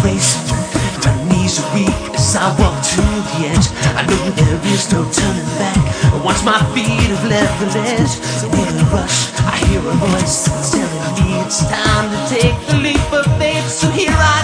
racing, my knees are weak as I walk to the edge. I know there is no turning back. Once my feet have left the ledge, so in a rush, I hear a voice telling me it's time to take the leap of faith. So here I